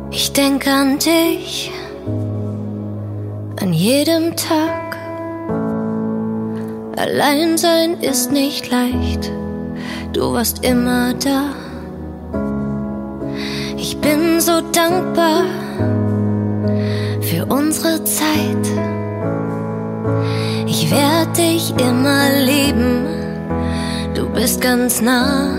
Ich denk an dich, an jedem Tag. Allein sein ist nicht leicht, du warst immer da. Ich bin so dankbar für unsere Zeit. Ich werd dich immer lieben, du bist ganz nah.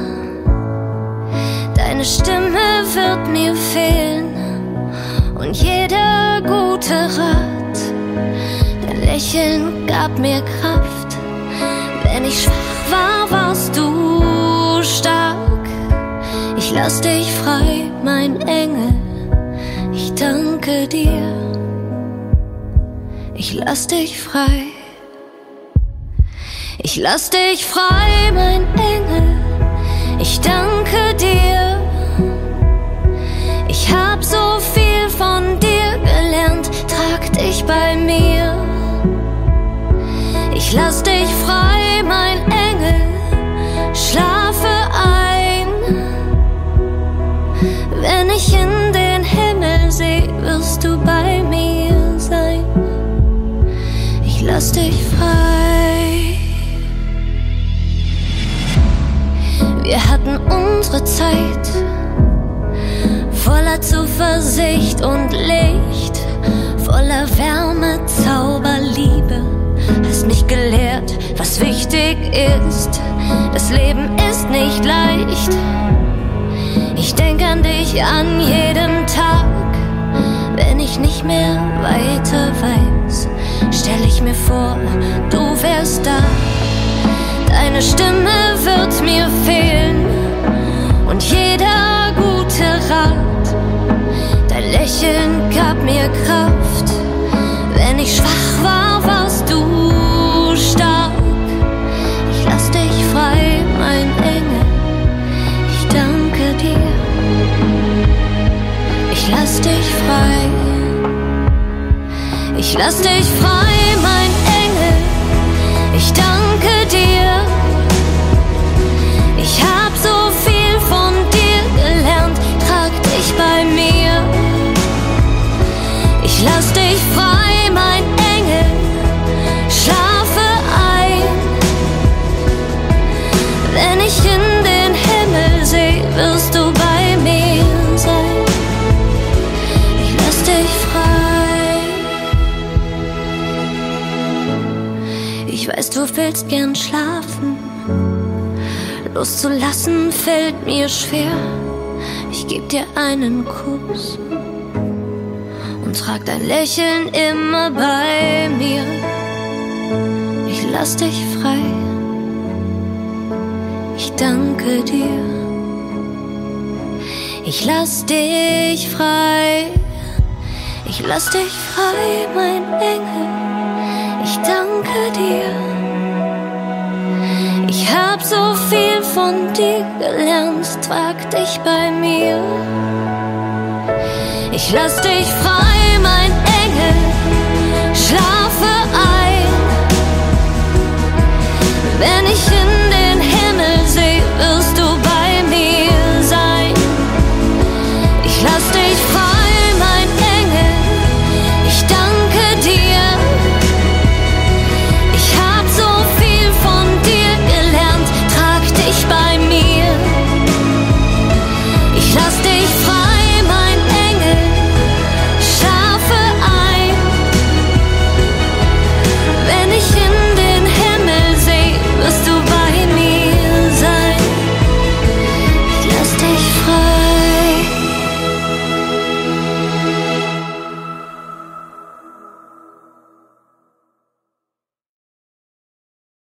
Deine Stimme wird mir fehlen und jeder gute Rat. Dein Lächeln gab mir Kraft, wenn ich schwach war, warst du stark. Ich lass dich frei, mein Engel, ich danke dir. Ich lass dich frei. Ich lass dich frei, mein Engel, ich danke dir. Ich hab so viel von dir gelernt, trag dich bei mir. Ich lass dich frei, mein Engel, schlafe ein. Wenn ich in den Himmel seh, wirst du bei mir sein. Ich lass dich frei. Wir hatten unsere Zeit, voller Zuversicht und Licht, voller Wärme, Zauber, Liebe. Hast mich gelehrt, was wichtig ist. Das Leben ist nicht leicht. Ich denk an dich an jedem Tag. Wenn ich nicht mehr weiter weiß, stell ich mir vor, du wärst da. Deine Stimme wird mir fehlen und jeder gute Rat. Dein Lächeln gab mir Kraft, wenn ich schwach war, warst du stark. Ich lass dich frei, mein Engel, ich danke dir. Ich lass dich frei. Ich lass dich frei, mein Engel, ich danke dir. Ich hab so viel von dir gelernt, trag dich bei mir. Ich lass dich frei, mein Engel, schlafe ein. Wenn ich in den Himmel seh, wirst du bei mir sein. Ich lass dich frei. Ich weiß, du willst gern schlafen. Loszulassen fällt mir schwer. Ich geb dir einen Kuss und trag dein Lächeln immer bei mir. Ich lass dich frei. Ich danke dir. Ich lass dich frei. Ich lass dich frei, mein Engel. Ich danke dir. Ich hab so viel von dir gelernt, trag dich bei mir. Ich lass dich frei, mein Engel, schlafe ein. Wenn ich in den Himmel seh, wirst du bei mir sein. Ich lass dich frei.